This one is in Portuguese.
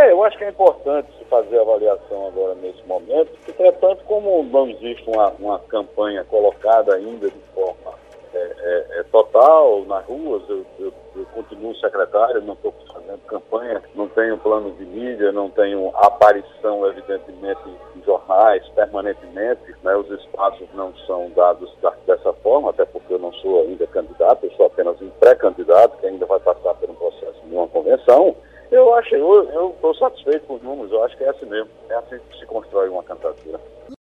Eu acho que é importante se fazer avaliação agora nesse momento, entretanto, como não existe uma campanha colocada ainda de forma total nas ruas, eu continuo secretário, não estou fazendo campanha, não tenho plano de mídia, não tenho aparição, evidentemente, em jornais permanentemente, né? Os espaços não são dados dessa forma, até porque eu não sou ainda candidato, eu sou apenas um pré-candidato que ainda vai passar por um processo de uma convenção. Eu estou satisfeito com os números, eu acho que é assim mesmo, é assim que se constrói uma candidatura.